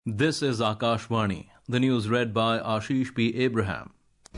This is Akashvani. The news read by Ashish P. Abraham.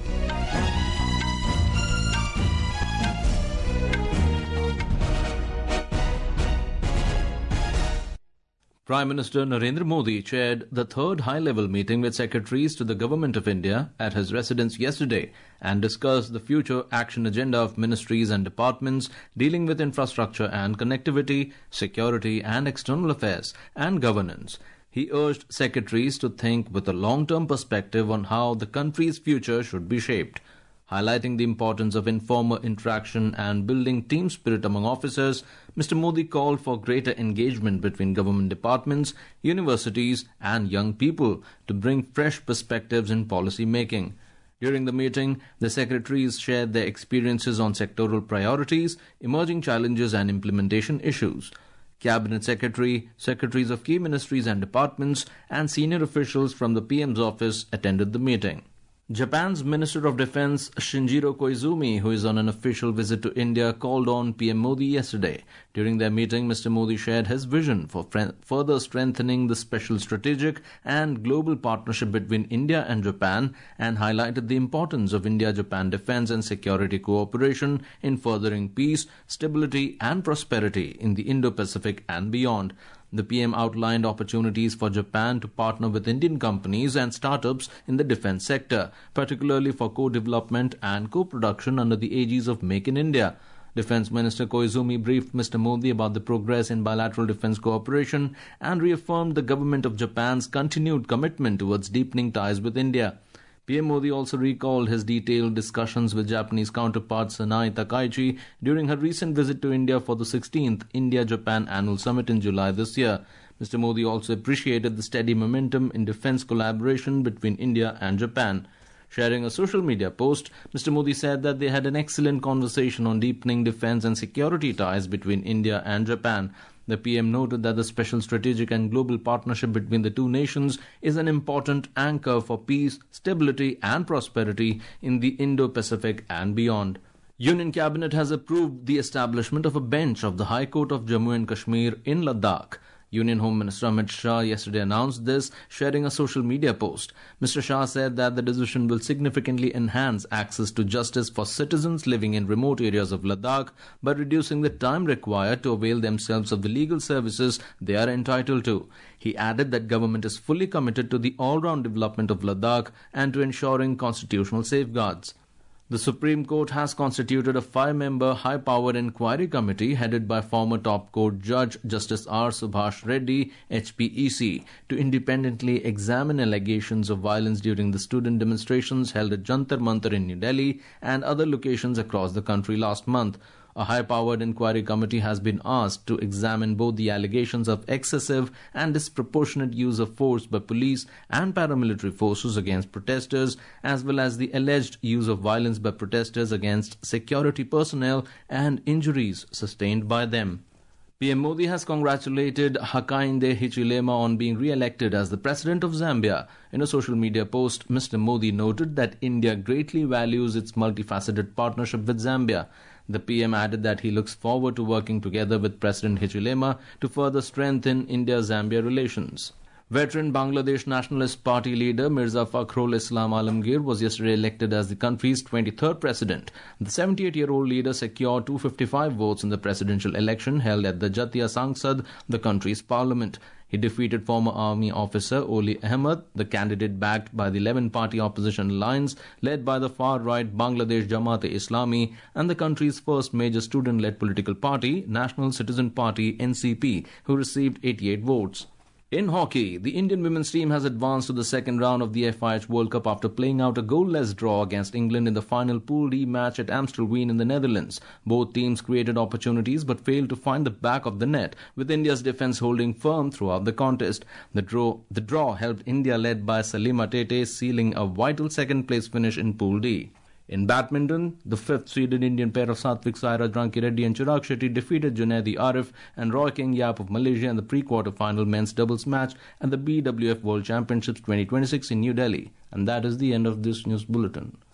Prime Minister Narendra Modi chaired the third high-level meeting with secretaries to the Government of India at his residence yesterday and discussed the future action agenda of ministries and departments dealing with infrastructure and connectivity, security and external affairs and governance. He urged secretaries to think with a long-term perspective on how the country's future should be shaped. Highlighting the importance of informal interaction and building team spirit among officers, Mr. Modi called for greater engagement between government departments, universities and young people to bring fresh perspectives in policy making. During the meeting, the secretaries shared their experiences on sectoral priorities, emerging challenges and implementation issues. Cabinet Secretary, secretaries of key ministries and departments, and senior officials from the PM's office attended the meeting. Japan's Minister of Defense Shinjiro Koizumi, who is on an official visit to India, called on PM Modi yesterday. During their meeting, Mr. Modi shared his vision for further strengthening the special strategic and global partnership between India and Japan and highlighted the importance of India-Japan defense and security cooperation in furthering peace, stability and prosperity in the Indo-Pacific and beyond. The PM outlined opportunities for Japan to partner with Indian companies and startups in the defense sector, particularly for co-development and co-production under the aegis of Make in India. Defense Minister Koizumi briefed Mr. Modi about the progress in bilateral defense cooperation and reaffirmed the government of Japan's continued commitment towards deepening ties with India. PM Modi also recalled his detailed discussions with Japanese counterpart Sanai Takaichi during her recent visit to India for the 16th India-Japan Annual Summit in July this year. Mr. Modi also appreciated the steady momentum in defense collaboration between India and Japan. Sharing a social media post, Mr. Modi said that they had an excellent conversation on deepening defense and security ties between India and Japan. The PM noted that the special strategic and global partnership between the two nations is an important anchor for peace, stability and prosperity in the Indo-Pacific and beyond. Union Cabinet has approved the establishment of a bench of the High Court of Jammu and Kashmir in Ladakh. Union Home Minister Amit Shah yesterday announced this, sharing a social media post. Mr. Shah said that the decision will significantly enhance access to justice for citizens living in remote areas of Ladakh by reducing the time required to avail themselves of the legal services they are entitled to. He added that government is fully committed to the all-round development of Ladakh and to ensuring constitutional safeguards. The Supreme Court has constituted a 5-member high-powered inquiry committee headed by former top court judge Justice R. Subhash Reddy, HPEC, to independently examine allegations of violence during the student demonstrations held at Jantar Mantar in New Delhi and other locations across the country last month. A high-powered inquiry committee has been asked to examine both the allegations of excessive and disproportionate use of force by police and paramilitary forces against protesters, as well as the alleged use of violence by protesters against security personnel and injuries sustained by them. PM Modi has congratulated Hakainde Hichilema on being re-elected as the President of Zambia. In a social media post, Mr. Modi noted that India greatly values its multifaceted partnership with Zambia. The PM added that he looks forward to working together with President Hichilema to further strengthen India-Zambia relations. Veteran Bangladesh Nationalist Party leader Mirza Fakhrul Islam Alamgir was yesterday elected as the country's 23rd president. The 78-year-old leader secured 255 votes in the presidential election held at the Jatiya Sangsad, the country's parliament. He defeated former army officer Oli Ahmed, the candidate backed by the 11-party opposition alliance led by the far-right Bangladesh Jamaat-e-Islami and the country's first major student-led political party, National Citizen Party (NCP), who received 88 votes. In hockey, the Indian women's team has advanced to the second round of the FIH World Cup after playing out a goalless draw against England in the final Pool D match at Amstelveen in the Netherlands. Both teams created opportunities but failed to find the back of the net, with India's defence holding firm throughout the contest. The draw helped India, led by Salima Tete, sealing a vital second-place finish in Pool D. In badminton, the fifth-seeded Indian pair of Satvik Sairaj, Ranki Reddy and Chirag Shetty defeated Junaidi Arif and Roy King Yap of Malaysia in the pre-quarter-final men's doubles match at the BWF World Championships 2026 in New Delhi. And that is the end of this news bulletin.